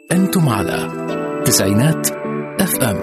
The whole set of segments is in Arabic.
أنتم على تسعينات اف ام.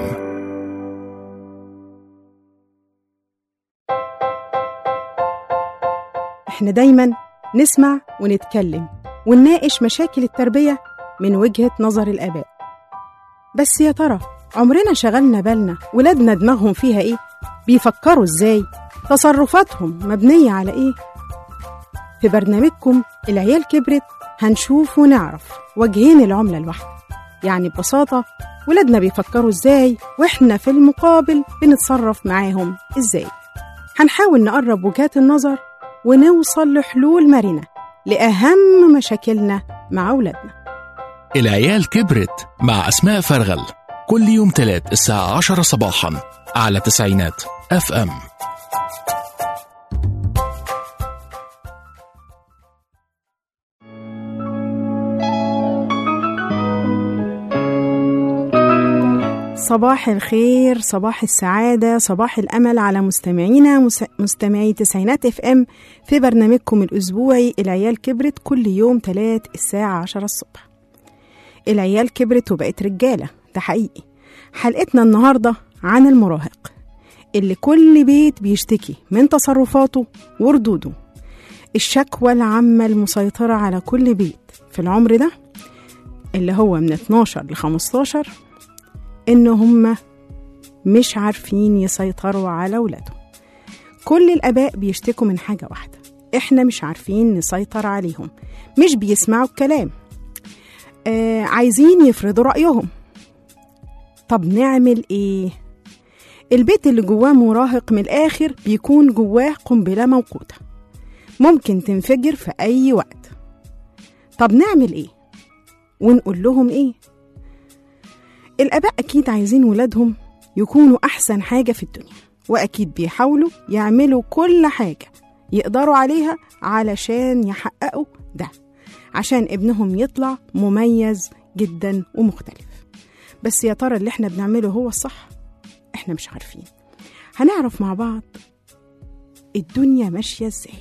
احنا دايما نسمع ونتكلم ونناقش مشاكل التربية من وجهة نظر الآباء، بس يا ترى عمرنا شغلنا بالنا ولادنا دماغهم فيها ايه؟ بيفكروا ازاي؟ تصرفاتهم مبنية على ايه؟ في برنامجكم العيال كبرت هنشوف ونعرف وجهين العملة الواحدة، يعني ببساطة ولادنا بيفكروا ازاي واحنا في المقابل بنتصرف معاهم ازاي. هنحاول نقرب وجهات النظر ونوصل لحلول مرنة لأهم مشاكلنا مع أولادنا. العيال كبرت مع أسماء فرغل، كل يوم تلات الساعة 10 صباحا على تسعينات اف ام. صباح الخير، صباح السعادة، صباح الأمل على مستمعينا مستمعي تسعينات اف ام في برنامجكم الأسبوعي العيال كبرت، كل يوم تلات الساعة 10 الصبح. العيال كبرت وبقت رجالة، ده حقيقي. حلقتنا النهاردة عن المراهق اللي كل بيت بيشتكي من تصرفاته وردوده. الشكوى العامة المسيطرة على كل بيت في العمر ده اللي هو من 12 ل 15 إن هم مش عارفين يسيطروا على أولادهم. كل الآباء بيشتكوا من حاجة واحدة، إحنا مش عارفين نسيطر عليهم، مش بيسمعوا الكلام، عايزين يفرضوا رأيهم. طب نعمل إيه؟ البيت اللي جواه مراهق من الآخر بيكون جواه قنبلة موقوتة ممكن تنفجر في أي وقت. طب نعمل إيه؟ ونقول لهم إيه؟ الآباء أكيد عايزين ولادهم يكونوا أحسن حاجة في الدنيا، وأكيد بيحاولوا يعملوا كل حاجة يقدروا عليها علشان يحققوا ده، عشان ابنهم يطلع مميز جدا ومختلف. بس يا ترى اللي احنا بنعمله هو الصح؟ احنا مش عارفين. هنعرف مع بعض الدنيا ماشية ازاي.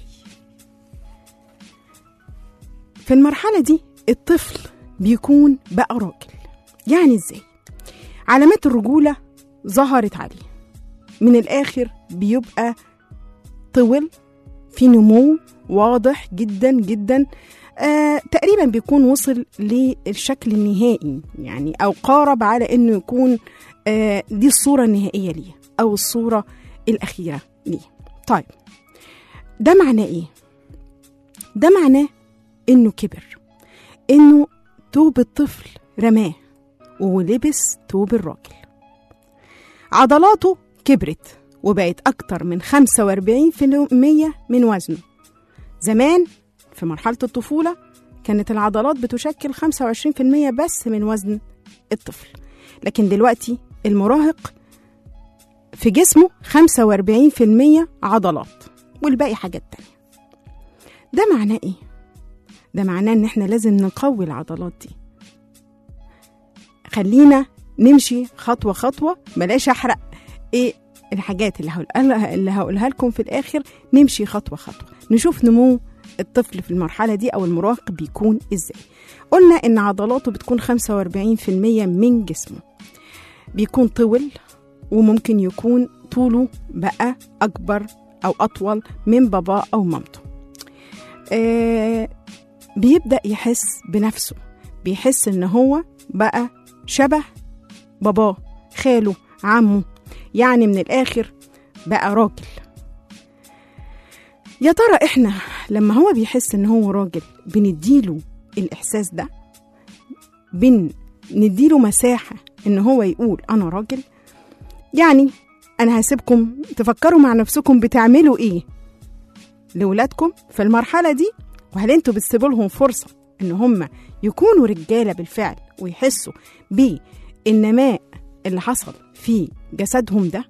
في المرحلة دي الطفل بيكون بقى راجل، يعني ازاي؟ علامات الرجولة ظهرت عليه، من الآخر بيبقى طول، في نمو واضح جدا جدا، تقريبا بيكون وصل للشكل النهائي، يعني أو قارب على أنه يكون دي الصورة النهائية ليه أو الصورة الأخيرة ليه. طيب ده معناه إيه؟ ده معناه أنه كبر، أنه توب الطفل رماه ولبس توب الراجل. عضلاته كبرت وبقت أكتر من 45% من وزنه. زمان في مرحلة الطفولة كانت العضلات بتشكل 25% بس من وزن الطفل، لكن دلوقتي المراهق في جسمه 45% عضلات والباقي حاجات تانية. ده معناه إيه؟ ده معناه إن إحنا لازم نقوي العضلات دي. خلينا نمشي خطوة خطوة، بلاش أحرق إيه الحاجات اللي هقولها لكم في الآخر. نمشي خطوة خطوة، نشوف نمو الطفل في المرحلة دي أو المراهق بيكون إزاي. قلنا إن عضلاته بتكون 45% من جسمه، بيكون طول، وممكن يكون طوله بقى أكبر أو أطول من بابا أو مامته. بيبدأ يحس بنفسه، بيحس إن هو بقى شبه باباه، خاله، عمه، يعني من الآخر بقى راجل. يا ترى إحنا لما هو بيحس إن هو راجل بنديله الإحساس ده؟ بنديله مساحة إن هو يقول أنا راجل؟ يعني أنا هسيبكم تفكروا مع نفسكم بتعملوا إيه لولادكم في المرحلة دي، وهل أنتوا بتسيبوا لهم فرصة إن هم يكونوا رجالة بالفعل ويحسوا بالنماء اللي حصل في جسدهم ده،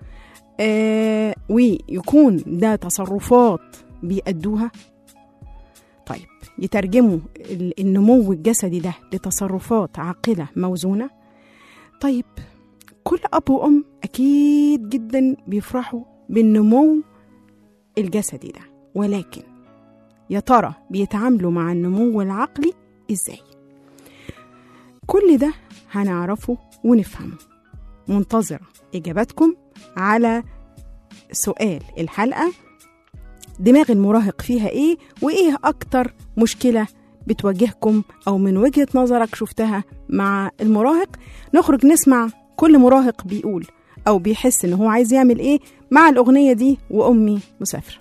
ويكون ده تصرفات بيأدوها؟ طيب يترجموا النمو الجسدي ده لتصرفات عاقلة موزونة؟ طيب كل أب وأم أكيد جدا بيفرحوا بالنمو الجسدي ده، ولكن يا ترى بيتعاملوا مع النمو العقلي إزاي؟ كل كل ده هنعرفه ونفهمه. منتظرة إجاباتكم على سؤال الحلقة: دماغ المراهق فيها إيه؟ وإيه أكتر مشكلة بتواجهكم أو من وجهة نظرك شفتها مع المراهق؟ نخرج نسمع كل مراهق بيقول أو بيحس إنه هو عايز يعمل إيه مع الأغنية دي وأمي مسافرة.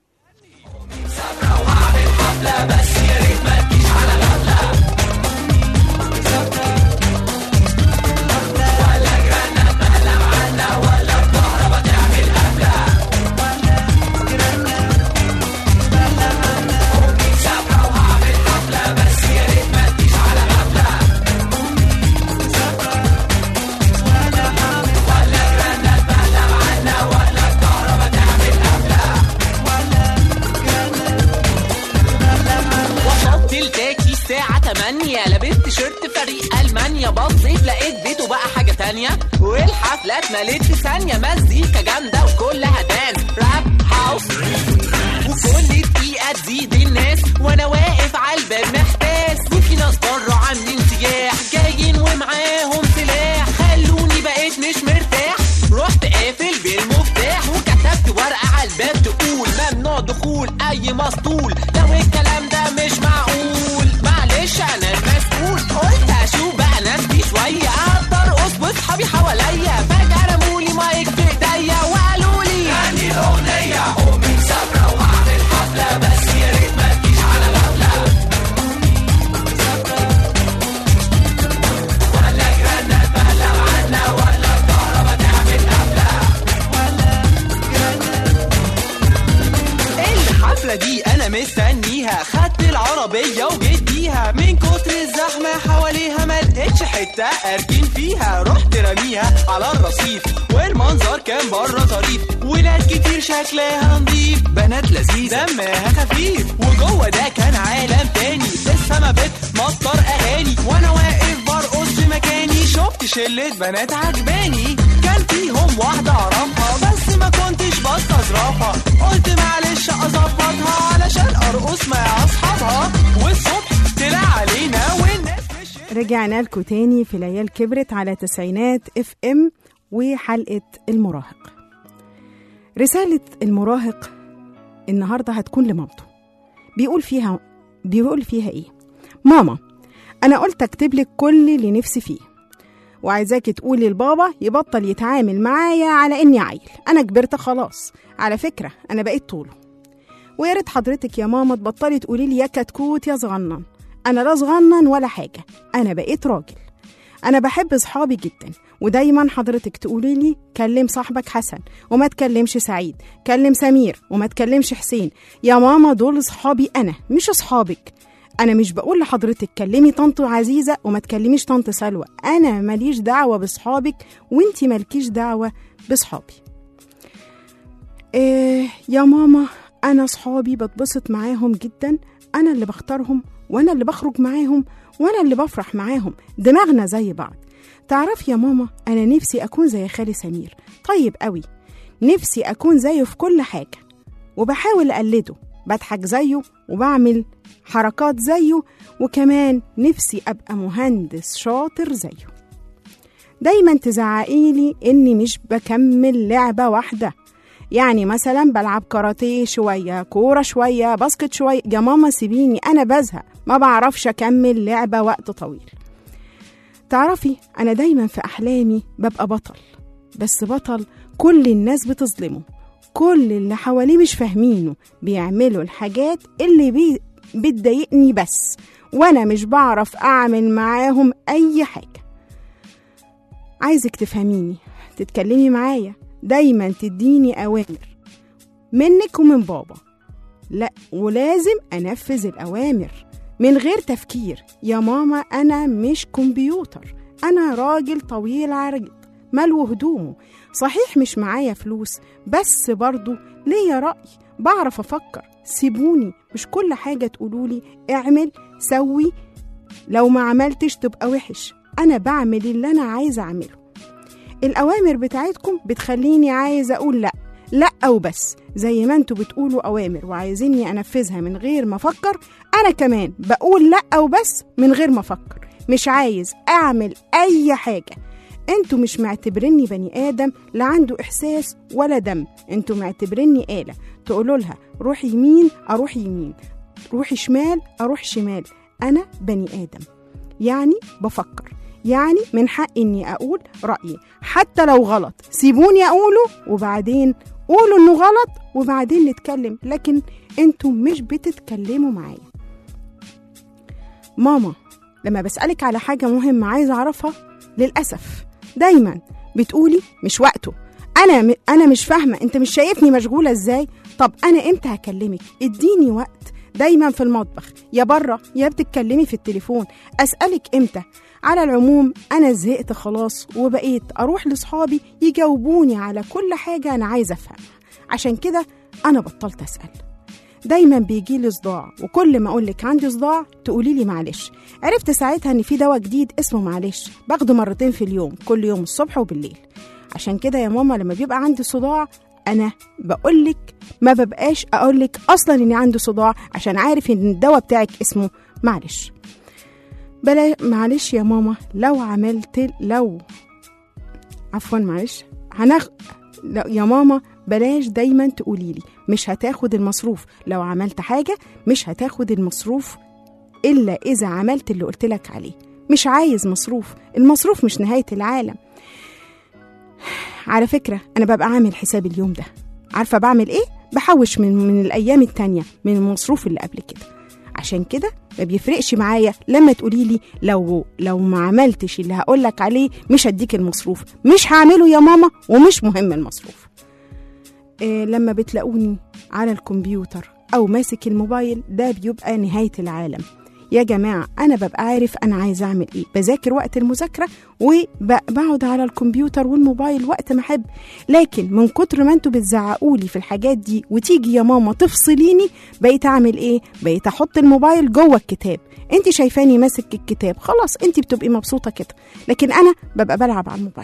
لبست شيرت فريق ألمانيا، بصيت لقيت بيته بقى حاجة تانية، والحفلات مليت في ثانية، مزيكا جامدة وكلها دانس راب هاوس، وكل دقيقة تزيد الناس وانا واقف على الباب محتاس، وفي ناس بره عاملين سياح جايين ومعاهم سلاح، خلوني بقيت مش مرتاح، رحت قافل بالمفتاح وكتبت ورقة على الباب تقول ممنوع دخول أي مسطول، لو الكلام ده مش معقول معلش أنا المسؤول، قلت أشوف بقى ناس دي شوية أقدر أرقص وأصحابي حواليا، فجأة رمولي مايك في إيديا وقالوا لي غني الأغنية أمي مسافرة وهعمل حفلة، بس يا ريت ما تجيش على غفلة، ولا جرانا تبلغ عنا ولا الكهرباء تعمل قفلة، الحفلة دي أنا مستنيها، خدت العربية وجيت بيها، من كتر الزحمة حواليها ما لقيتش حتة أركن فيها، رحت رميها على الرصيف والمنظر كان بره طريف، ولاد كتير شكلها نضيف، بنات لذيذة دمها خفيف، وجوه ده كان عالم تاني، السما بتمطر أغاني، وأنا واقف برقص في مكاني، شفت شلة بنات عجباني، كان فيهم واحدة أعرفها بس ما كنتش بستظرفها، قلت معلش أظبطها علشان أرقص مع أصحابها، والصبح طلع علينا والناس رجعنا لكم تاني في العيال كبرت على تسعينات FM وحلقة المراهق. رسالة المراهق النهاردة هتكون لمامته، بيقول فيها إيه؟ ماما أنا قلت أكتب لك كل اللي نفسي فيه، وعايزاك تقولي لبابا يبطل يتعامل معايا على إني عيل، أنا كبرت خلاص، على فكرة أنا بقيت طوله، ويا ريت حضرتك يا ماما تبطلي تقولي لي يا كتكوت يا صغنن، أنا لا صغنن ولا حاجة، أنا بقيت راجل، أنا بحب صحابي جدا، ودايما حضرتك تقولي لي كلم صاحبك حسن وما تكلمش سعيد، كلم سمير وما تكلمش حسين، يا ماما دول صحابي أنا مش صحابك، أنا مش بقول لحضرتك كلمي طنط عزيزة وما تكلميش طنط سلوى، أنا ماليش دعوة بصحابك وانتي مالكيش دعوة بصحابي. يا ماما أنا صحابي بتبسط معاهم جدا، أنا اللي بختارهم وأنا اللي بخرج معاهم وأنا اللي بفرح معاهم، دماغنا زي بعض. تعرف يا ماما أنا نفسي أكون زي خالي سمير، طيب قوي، نفسي أكون زيه في كل حاجة وبحاول أقلده، بضحك زيه وبعمل حركات زيه، وكمان نفسي أبقى مهندس شاطر زيه. دايما تزعقيلي إني مش بكمل لعبة واحدة، يعني مثلا بلعب كاراتيه شوية، كورة شوية، باسكت شوية، يا ماما سيبيني أنا بزهق، ما بعرفش أكمل لعبة وقت طويل. تعرفي أنا دايما في أحلامي ببقى بطل، بس بطل كل الناس بتظلمه، كل اللي حواليه مش فاهمينه، بيعملوا الحاجات اللي بتضايقني بس، وأنا مش بعرف أعمل معاهم أي حاجة. عايزك تفهميني، تتكلمي معايا، دايما تديني أوامر منك ومن بابا، لا ولازم أنفذ الأوامر من غير تفكير. يا ماما أنا مش كمبيوتر، أنا راجل طويل عريض ملو هدومه، صحيح مش معايا فلوس بس برضو ليا رأي، بعرف أفكر، سيبوني مش كل حاجة تقولولي اعمل سوي، لو ما عملتش تبقى وحش، أنا بعمل اللي أنا عايزة أعمله. الأوامر بتاعتكم بتخليني عايزة أقول لأ وبس، زي ما انتوا بتقولوا أوامر وعايزيني أنفذها من غير ما أفكر، أنا كمان بقول لأ وبس من غير ما أفكر، مش عايز أعمل أي حاجة. انتوا مش معتبريني بني آدم لا عنده إحساس ولا دم، انتوا معتبريني آلة تقولوا لها روحي يمين أروح يمين، روحي شمال أروح شمال. أنا بني آدم، يعني بفكر، يعني من حقي إني أقول رأيي حتى لو غلط. سيبوني أقوله وبعدين قولوا إنه غلط وبعدين نتكلم، لكن انتوا مش بتتكلموا معايا. ماما لما بسألك على حاجة مهمة عايزة أعرفها، للأسف دايما بتقولي مش وقته. أنا مش فاهمة، أنت مش شايفني مشغولة إزاي؟ طب أنا إمتى هكلمك؟ اديني وقت. دايما في المطبخ يا بره يا بتتكلمي في التليفون، أسألك إمتى؟ على العموم أنا زهقت خلاص وبقيت أروح لصحابي يجاوبوني على كل حاجة أنا عايزة أفهمها، عشان كده أنا بطلت أسأل. دايما بيجي لي صداع، وكل ما أقولك عندي صداع تقولي لي معلش. عرفت ساعتها إن في دواء جديد اسمه معلش، باخده مرتين في اليوم، كل يوم الصبح وبالليل. عشان كده يا ماما لما بيبقى عندي صداع أنا بقولك ما ببقاش أقولك أصلا إني عندي صداع، عشان عارف إن الدواء بتاعك اسمه معلش. معلش يا ماما يا ماما بلاش دايما تقوليلي مش هتاخد المصروف. لو عملت حاجة مش هتاخد المصروف إلا إذا عملت اللي قلتلك عليه. مش عايز مصروف، المصروف مش نهاية العالم. على فكرة أنا ببقى عامل حساب اليوم ده، عارفة بعمل إيه؟ بحوش من الأيام التانية من المصروف اللي قبل كده. عشان كده ما بيفرقش معايا لما تقوليلي لو ما عملتش اللي هقولك عليه مش هديك المصروف. مش هعمله يا ماما ومش مهم المصروف. لما بتلاقوني على الكمبيوتر أو ماسك الموبايل ده بيبقى نهاية العالم. يا جماعة أنا ببقى عارف أنا عايز أعمل إيه، بذاكر وقت المذاكرة وبقعد على الكمبيوتر والموبايل وقت ما أحب. لكن من كتر ما أنتوا بتزعقولي في الحاجات دي وتيجي يا ماما تفصليني، بقيت أعمل إيه؟ بقيت أحط الموبايل جوه الكتاب. أنت شايفاني ماسك الكتاب خلاص أنت بتبقي مبسوطة كده، لكن أنا ببقى بلعب على الموبايل.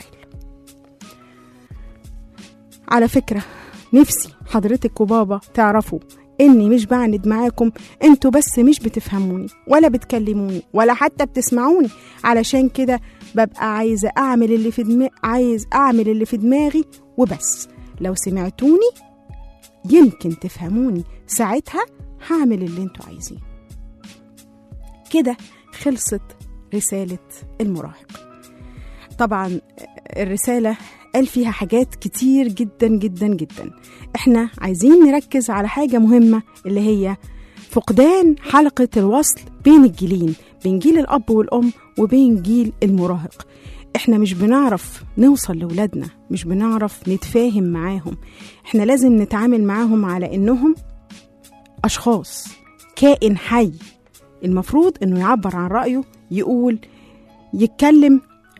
على فكرة نفسي حضرتك وبابا تعرفوا إني مش بعند معاكم، انتوا بس مش بتفهموني ولا بتكلموني ولا حتى بتسمعوني. علشان كده ببقى عايز أعمل اللي في دماغي وبس. لو سمعتوني يمكن تفهموني، ساعتها هعمل اللي انتوا عايزين. كده خلصت رسالة المراهق. طبعا الرسالة قال فيها حاجات كتير جدا جدا جدا. احنا عايزين نركز على حاجة مهمة اللي هي فقدان حلقة الوصل بين الجيلين، بين جيل الأب والأم وبين جيل المراهق. احنا مش بنعرف نوصل لولادنا، مش بنعرف نتفاهم معاهم. احنا لازم نتعامل معاهم على انهم اشخاص، كائن حي المفروض انه يعبر عن رأيه، يقول، يتكلم،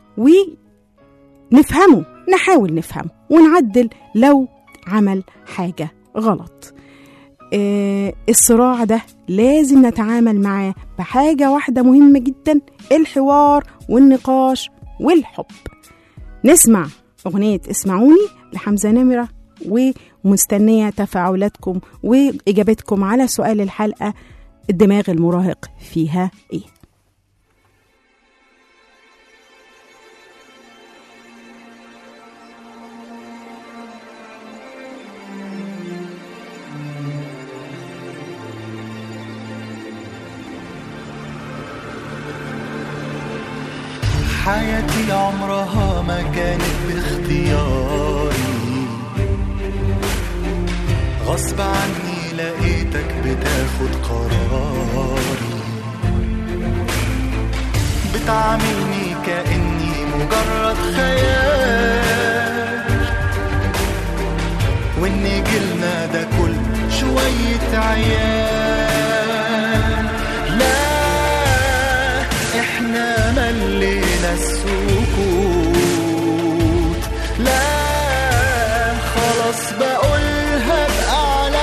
ونفهمه، نحاول نفهمه ونعدل لو عمل حاجة غلط. الصراع ده لازم نتعامل معاه بحاجة واحدة مهمة جدا، الحوار والنقاش والحب. نسمع أغنية اسمعوني لحمزة نمرة، ومستنية تفاعلاتكم وإجابتكم على سؤال الحلقة: الدماغ المراهق فيها إيه؟ حياتي عمرها ما كانت باختياري، غصب عني لقيتك بتاخد قراري، بتعاملني كأني مجرد خيال، وإن جيلنا ده كل شوية عيال. لا احنا ملينا السكوت، لا خلاص بقولها بأعلى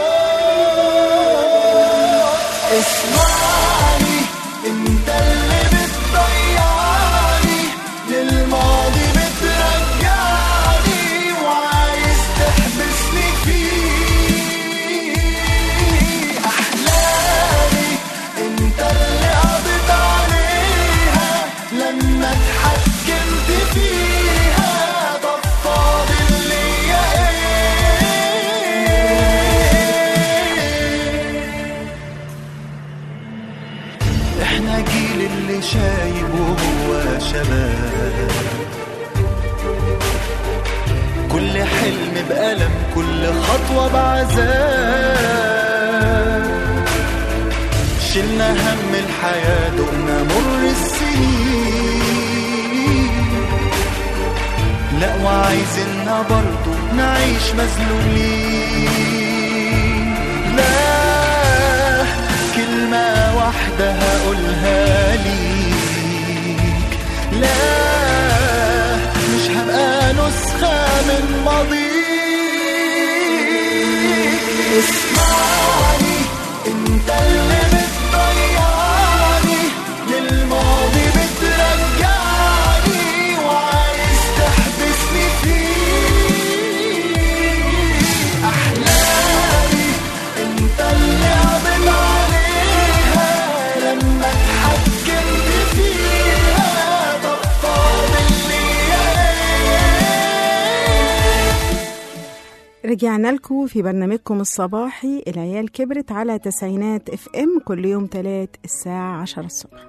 صوت: اسمعني انت اللي بتضيعني، للماضي بترجعني، وعايز تحبسني فيه أحلامي، انت اللي قضيت عليها، لما اتحكمت فيها طب فاضل ليا ايه؟ احنا جيل اللي شايب وهو شباب، كل حلم بألم كل خطوة بعذاب، شلنا هم الحياة دقنا مر السنين، لا وعايزيننا برضو نعيش مذلولين. لا كلمة واحدة هقولها ليك، لا مش هبقى نسخة من ماضيك. اسمعني انت اللي بتضيعني للماضي بترجعني وعايز تحبسني فيه. احلامي انت اللي عمل عليها لما اتحكمت فيها طب فاضل ليا ايه؟ رجعنا لكم في برنامجكم الصباحي العيال كبرت على تسعينات FM كل يوم 3 الساعة 10 الصبح.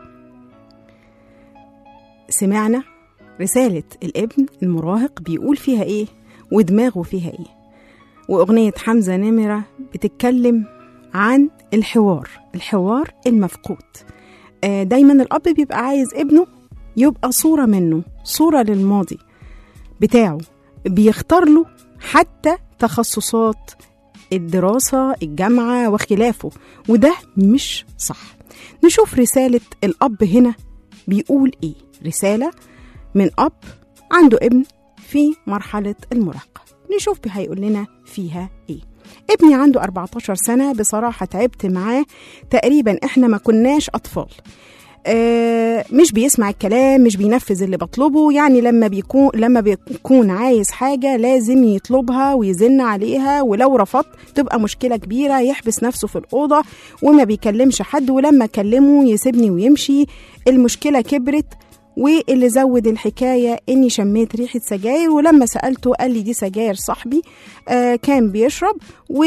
سمعنا رسالة الابن المراهق بيقول فيها ايه ودماغه فيها ايه، وأغنية حمزة نمرة بتتكلم عن الحوار المفقود. دايما الأب بيبقى عايز ابنه يبقى صورة منه، صورة للماضي بتاعه، بيختار له حتى تخصصات الدراسة الجامعة وخلافه، وده مش صح. نشوف رسالة الأب هنا بيقول إيه. رسالة من أب عنده ابن في مرحلة المراهقة، نشوف هيقول لنا فيها إيه. ابني عنده 14 سنة، بصراحة تعبت معاه تقريبا، إحنا ما كناش أطفال. مش بيسمع الكلام، مش بينفذ اللي بطلبه، يعني لما بيكون عايز حاجة لازم يطلبها ويزن عليها، ولو رفضت تبقى مشكلة كبيرة، يحبس نفسه في الأوضة وما بيكلمش حد، ولما كلمه يسيبني ويمشي. المشكلة كبرت، واللي زود الحكاية إني شميت ريحة سجاير، ولما سألته قال لي دي سجاير صاحبي كان بيشرب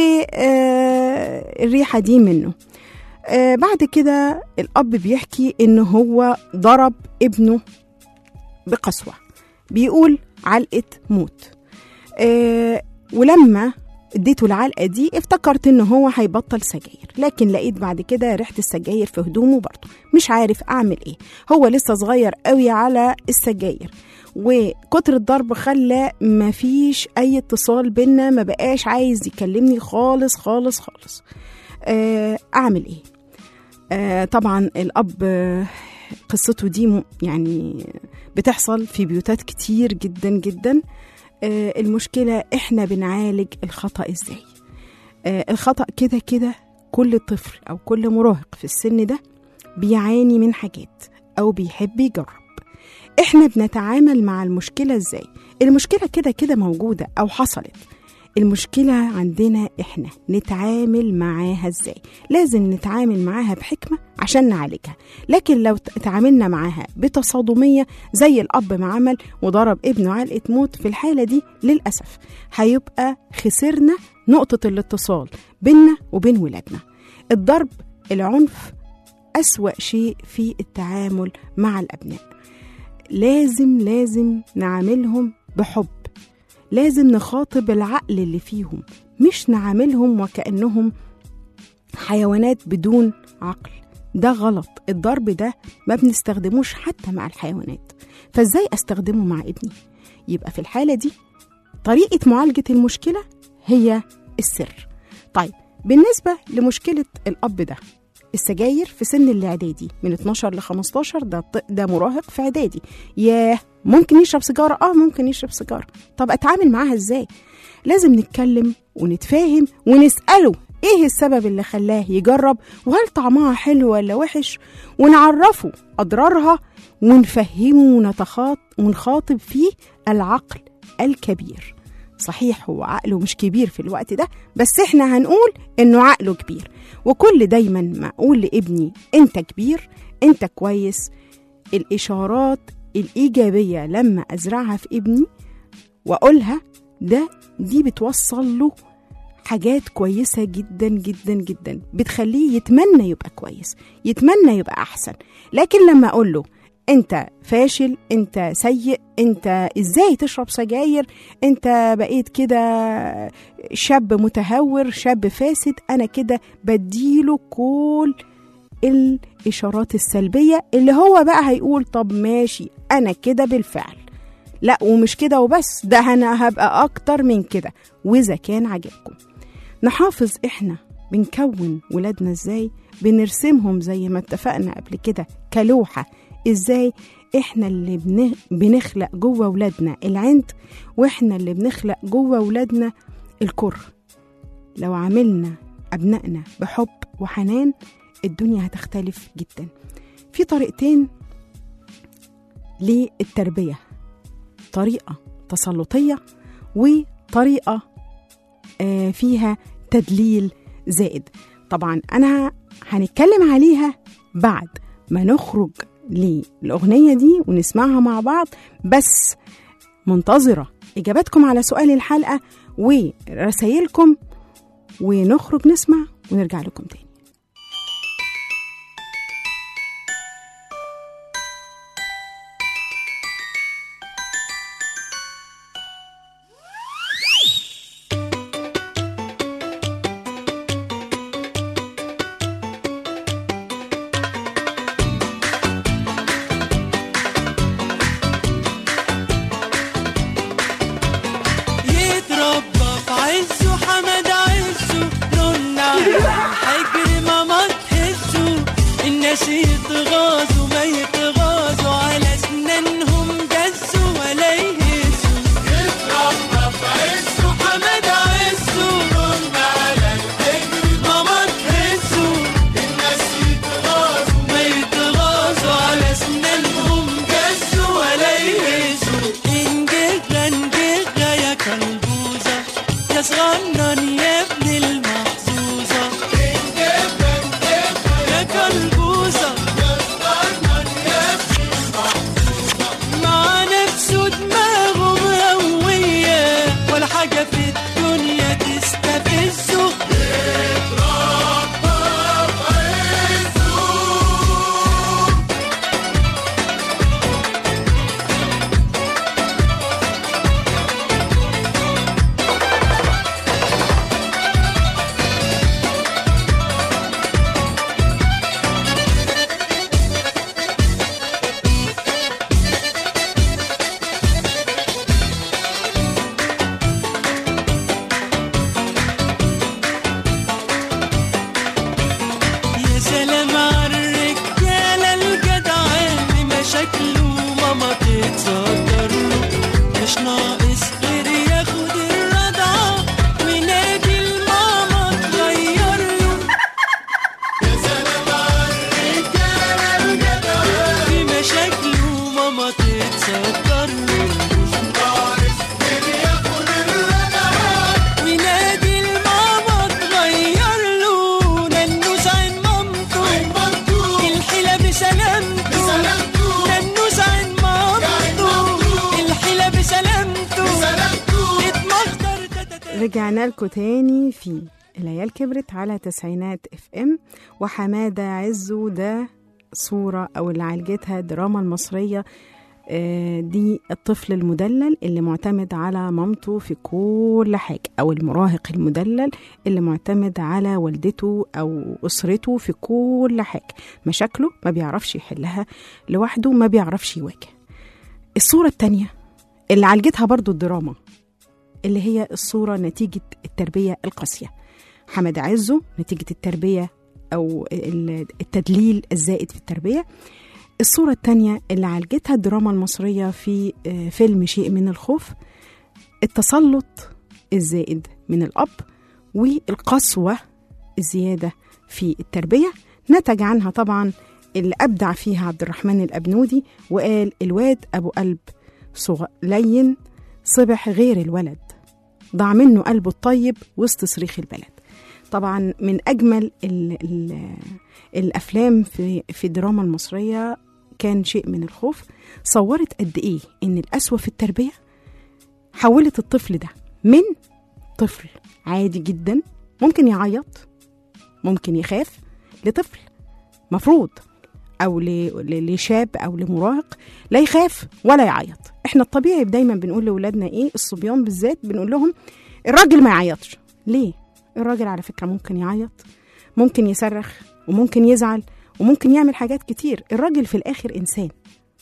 والريحة دي منه. بعد كده الأب بيحكي إنه هو ضرب ابنه بقسوة، بيقول علقة موت. ولما اديته العلقة دي افتكرت إنه هو هيبطل سجاير، لكن لقيت بعد كده ريحة السجاير في هدومه برضه، مش عارف أعمل إيه. هو لسه صغير قوي على السجاير، وكتر الضرب خلى مفيش أي اتصال بينا، ما بقاش عايز يكلمني خالص خالص خالص. أعمل إيه؟ طبعا الأب قصته دي يعني بتحصل في بيوتات كتير جدا جدا. المشكلة إحنا بنعالج الخطأ إزاي؟ الخطأ كده كده كل طفل أو كل مراهق في السن ده بيعاني من حاجات أو بيحب يجرب. إحنا بنتعامل مع المشكلة إزاي؟ المشكلة كده كده موجودة أو حصلت، المشكلة عندنا إحنا نتعامل معاها إزاي. لازم نتعامل معاها بحكمة عشان نعالجها، لكن لو تعاملنا معاها بتصادمية زي الأب ما عمل وضرب ابنه علقة موت، في الحالة دي للأسف هيبقى خسرنا نقطة الاتصال بيننا وبين ولادنا. الضرب، العنف أسوأ شيء في التعامل مع الأبناء. لازم نعاملهم بحب، لازم نخاطب العقل اللي فيهم، مش نعاملهم وكأنهم حيوانات بدون عقل. ده غلط. الضرب ده ما بنستخدموش حتى مع الحيوانات، فازاي استخدمه مع ابني؟ يبقى في الحالة دي طريقة معالجة المشكلة هي السر. طيب بالنسبة لمشكلة الأب ده، السجاير في سن الاعدادي من 12 ل 15، ده مراهق في اعدادي. ممكن يشرب سيجارة؟ ممكن يشرب سيجارة. طب اتعامل معاها ازاي؟ لازم نتكلم ونتفاهم ونسأله ايه السبب اللي خلاه يجرب، وهل طعمها حلو ولا وحش، ونعرفه أضرارها ونفهمه ونخاطب فيه العقل الكبير. صحيح هو عقله مش كبير في الوقت ده، بس احنا هنقول انه عقله كبير. وكل دايما ما اقول لابني انت كبير، انت كويس، الإشارات الإيجابية لما أزرعها في ابني وأقولها دي بتوصل له حاجات كويسة جدا جدا جدا، بتخليه يتمنى يبقى كويس، يتمنى يبقى أحسن. لكن لما أقول له أنت فاشل، أنت سيء، أنت إزاي تشرب سجاير، أنت بقيت كده شاب متهور، شاب فاسد، أنا كده بديله كل الإشارات السلبية اللي هو بقى هيقول طب ماشي أنا كده بالفعل، لا ومش كده وبس، ده أنا هبقى أكتر من كده. وإذا كان عجبكم نحافظ إحنا بنكون ولادنا إزاي، بنرسمهم زي ما اتفقنا قبل كده كلوحة، إزاي إحنا اللي بنخلق جوه ولادنا العند، وإحنا اللي بنخلق جوه ولادنا الكره. لو عملنا أبنائنا بحب وحنان الدنيا هتختلف جدا. في طريقتين للتربية، طريقة تسلطية وطريقة فيها تدليل زائد. طبعا أنا هنتكلم عليها بعد ما نخرج للأغنية دي ونسمعها مع بعض، بس منتظرة إجاباتكم على سؤال الحلقة ورسائلكم، ونخرج نسمع ونرجع لكم تاني. رجعنا لكم تاني في العيال كبرت على تسعينات FM. وحمادة عزو ده صورة أو اللي عالجتها الدراما المصرية، دي الطفل المدلل اللي معتمد على مامته في كل حاجة، أو المراهق المدلل اللي معتمد على والدته أو أسرته في كل حاجة، مشاكله ما بيعرفش يحلها لوحده، ما بيعرفش يواجه. الصورة التانية اللي عالجتها برضو الدراما اللي هي الصورة نتيجة التربية القاسية، حمادة عزو نتيجة التربية أو التدليل الزائد في التربية. الصورة التانية اللي عالجتها الدراما المصرية في فيلم شيء من الخوف، التسلط الزائد من الأب والقسوة الزيادة في التربية، نتج عنها طبعا اللي أبدع فيها عبد الرحمن الأبنودي وقال الواد أبو قلب لين صبح غير الولد، ضاع منه قلبه الطيب وسط صريخ البلد. طبعا من أجمل الأفلام في الدراما المصرية كان شيء من الخوف. صورت قد إيه إن القسوة في التربية حولت الطفل ده من طفل عادي جدا ممكن يعيط ممكن يخاف لطفل مفروض أو لشاب أو لمراهق لا يخاف ولا يعيط. إحنا الطبيعي دايما بنقول لأولادنا إيه، الصبيان بالذات بنقول لهم الراجل ما يعيطش. ليه؟ الراجل على فكرة ممكن يعيط، ممكن يصرخ، وممكن يزعل، وممكن يعمل حاجات كتير. الراجل في الآخر إنسان،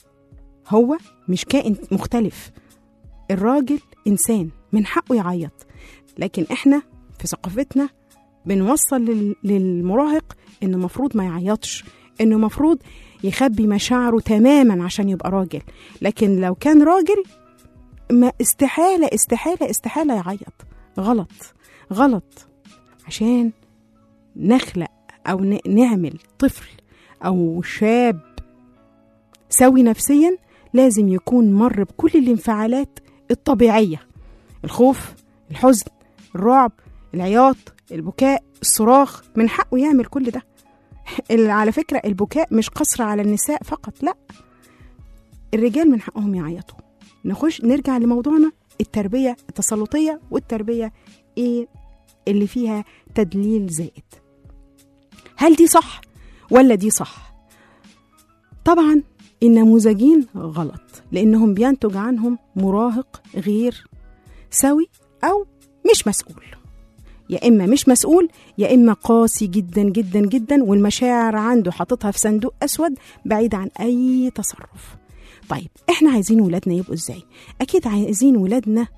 هو مش كائن مختلف. الراجل إنسان من حقه يعيط. لكن إحنا في ثقافتنا بنوصل للمراهق إنه مفروض ما يعيطش، إنه مفروض يخبي مشاعره تماما عشان يبقى راجل. لكن لو كان راجل ما استحالة استحالة استحالة يعيط. غلط غلط. عشان نخلق أو نعمل طفل أو شاب سوي نفسيا لازم يكون مر بكل الانفعالات الطبيعية، الخوف، الحزن، الرعب، العياط، البكاء، الصراخ. من حقه يعمل كل ده. على فكرة البكاء مش قصر على النساء فقط، لا، الرجال من حقهم يعيطوا. نرجع لموضوعنا، التربية التسلطية والتربية إيه اللي فيها تدليل زائد. هل دي صح ولا دي صح؟ طبعا النموذجين غلط، لأنهم بينتج عنهم مراهق غير سوي أو مش مسؤول. يا إما مش مسؤول يا إما قاسي جدا جدا جدا، والمشاعر عنده حاططها في صندوق أسود بعيد عن أي تصرف. طيب إحنا عايزين ولادنا يبقوا إزاي؟ أكيد عايزين ولادنا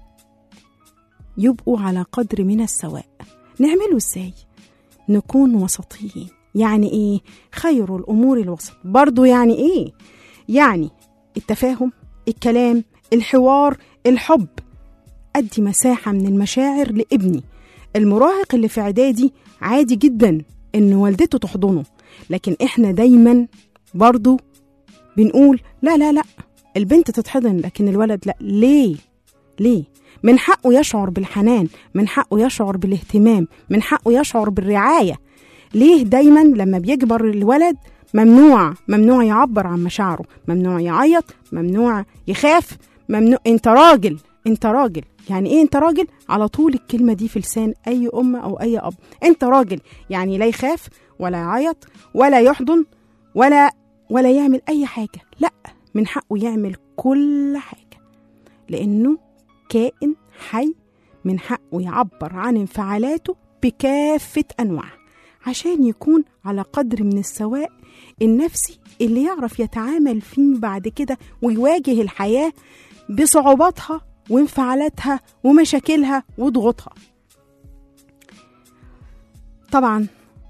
يبقوا على قدر من السواء. نعمله إزاي؟ نكون وسطيين. يعني إيه؟ خير الأمور الوسط. برضو يعني إيه؟ يعني التفاهم، الكلام، الحوار، الحب. أدي مساحة من المشاعر لابني. المراهق اللي في إعدادي عادي جدا إن والدته تحضنه، لكن إحنا دايما برضو بنقول لا لا لا، البنت تتحضن لكن الولد لا. ليه؟ من حقه يشعر بالحنان، من حقه يشعر بالاهتمام، من حقه يشعر بالرعاية. ليه دايما لما بيكبر الولد ممنوع يعبر عن مشاعره، ممنوع يعيط، ممنوع يخاف، ممنوع. انت راجل. يعني ايه انت راجل؟ على طول الكلمة دي في لسان اي ام او اي اب. انت راجل يعني لا يخاف ولا يعيط ولا يحضن ولا يعمل اي حاجة. لا، من حقه يعمل كل حاجة، لانه كائن حي، من حقه يعبر عن انفعالاته بكافة انواعها عشان يكون على قدر من السواء النفسي اللي يعرف يتعامل فيه بعد كده ويواجه الحياة بصعوباتها وانفعالاتها ومشاكلها وضغوطها. طبعا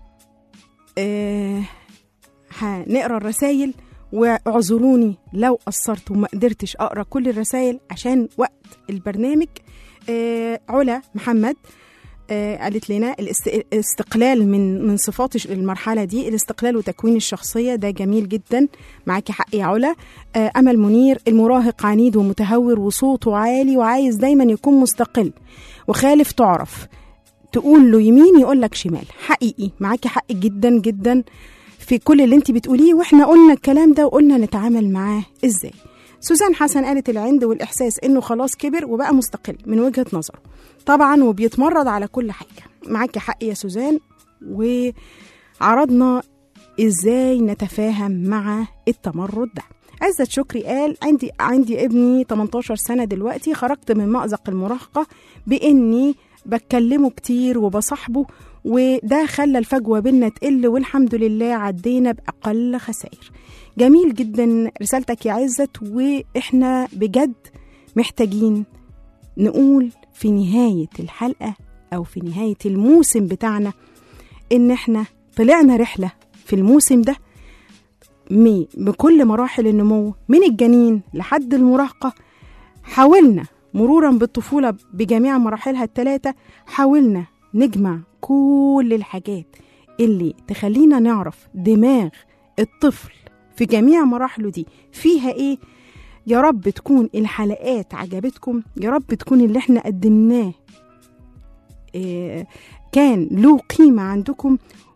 هنقرأ الرسائل، واعذروني لو قصرت وما قدرتش أقرأ كل الرسائل عشان وقت البرنامج. علا محمد قالت لنا الاستقلال من صفات المرحلة دي، الاستقلال وتكوين الشخصية، ده جميل جدا، معاكي حق يا علا. أمل منير، المراهق عنيد ومتهور وصوته عالي وعايز دايما يكون مستقل، وخالف تعرف تقول له يمين يقول لك شمال. حقيقي معاكي حق جدا جدا في كل اللي انت بتقوليه، واحنا قلنا الكلام ده وقلنا نتعامل معاه ازاي. سوزان حسن قالت العند والإحساس إنه خلاص كبر وبقى مستقل من وجهة نظره طبعا، وبيتمرد على كل حاجة. معاكي حق يا سوزان، وعرضنا إزاي نتفاهم مع التمرد ده. عزت شكري قال عندي ابني 18 سنة دلوقتي، خرجت من مأزق المراهقة بإني بتكلمه كتير وبصاحبه، وده خلى الفجوة بينا تقل، والحمد لله عدينا بأقل خسائر. جميل جدا رسالتك يا عزت، وإحنا بجد محتاجين نقول في نهاية الحلقة أو في نهاية الموسم بتاعنا إن إحنا طلعنا رحلة في الموسم ده بكل مراحل النمو من الجنين لحد المراهقة. حاولنا مرورا بالطفولة بجميع مراحلها الثلاثة، حاولنا نجمع كل الحاجات اللي تخلينا نعرف دماغ الطفل في جميع مراحله دي فيها ايه. يا رب تكون الحلقات عجبتكم، يا رب تكون اللي احنا قدمناه كان له قيمة عندكم،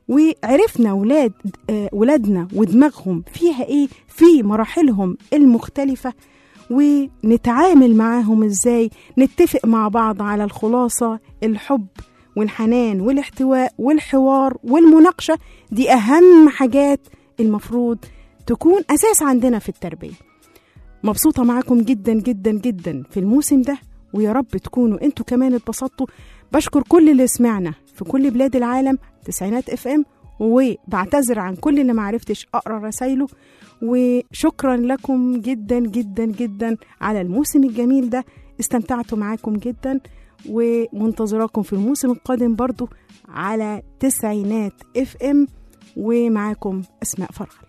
وعرفنا ولادنا ودماغهم فيها ايه في مراحلهم المختلفة، ونتعامل معاهم ازاي، نتفق مع بعض على الخلاصة، الحب والحنان والاحتواء والحوار والمناقشة. دي أهم حاجات المفروض تكون أساس عندنا في التربية. مبسوطة معاكم جدا جدا جدا في الموسم ده، ويا رب تكونوا انتوا كمان اتبسطتوا. بشكر كل اللي سمعنا في كل بلاد العالم تسعينات FM، وبعتذر عن كل اللي معرفتش أقرأ رسايله، وشكرا لكم جدا جدا جدا على الموسم الجميل ده. استمتعتوا معاكم جدا، ومنتظراكم في الموسم القادم برضو على تسعينات FM، ومعاكم أسماء فرغل.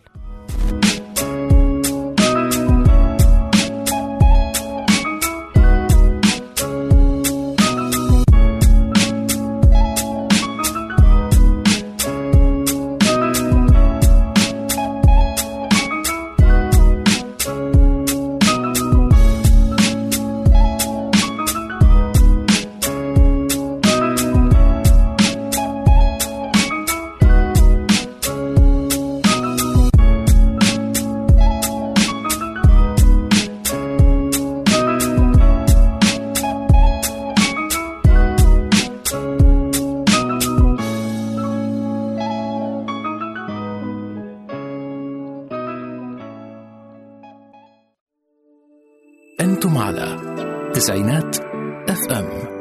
أنتم على تسعينات FM.